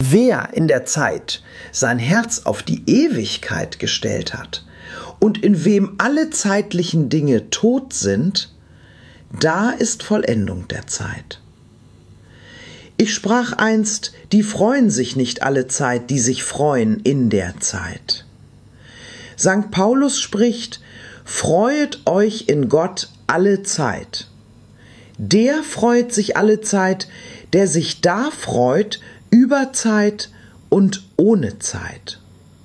Wer in der Zeit sein Herz auf die Ewigkeit gestellt hat und in wem alle zeitlichen Dinge tot sind, da ist Vollendung der Zeit. Ich sprach einst, die freuen sich nicht alle Zeit, die sich freuen in der Zeit. St. Paulus spricht, freuet euch in Gott alle Zeit. Der freut sich alle Zeit, der sich da freut, über Zeit und ohne Zeit.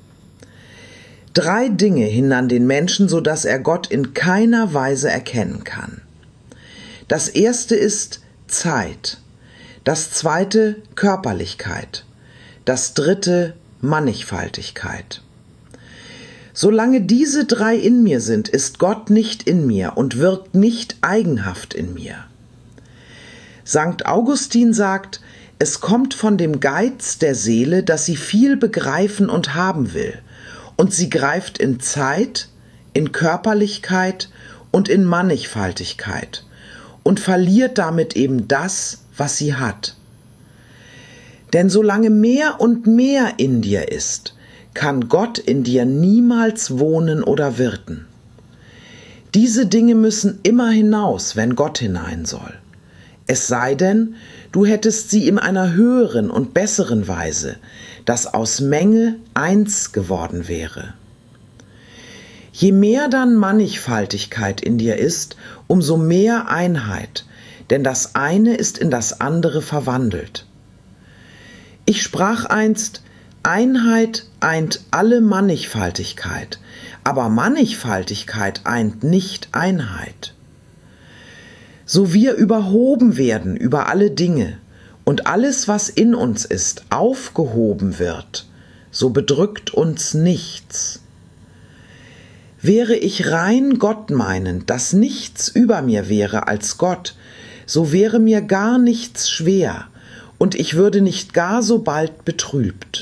3 Dinge hindern den Menschen, so dass er Gott in keiner Weise erkennen kann. Das erste ist Zeit, das zweite Körperlichkeit, das dritte Mannigfaltigkeit. Solange diese 3 in mir sind, ist Gott nicht in mir und wirkt nicht eigenhaft in mir. St. Augustin sagt, es kommt von dem Geiz der Seele, dass sie viel begreifen und haben will, und sie greift in Zeit, in Körperlichkeit und in Mannigfaltigkeit und verliert damit eben das, was sie hat. Denn solange mehr und mehr in dir ist, kann Gott in dir niemals wohnen oder wirten. Diese Dinge müssen immer hinaus, wenn Gott hinein soll. Es sei denn, du hättest sie in einer höheren und besseren Weise, dass aus Menge eins geworden wäre. Je mehr dann Mannigfaltigkeit in dir ist, umso mehr Einheit, denn das eine ist in das andere verwandelt. Ich sprach einst, Einheit eint alle Mannigfaltigkeit, aber Mannigfaltigkeit eint nicht Einheit. So wir überhoben werden über alle Dinge und alles, was in uns ist, aufgehoben wird, so bedrückt uns nichts. Wäre ich rein Gott meinend, dass nichts über mir wäre als Gott, so wäre mir gar nichts schwer und ich würde nicht gar so bald betrübt.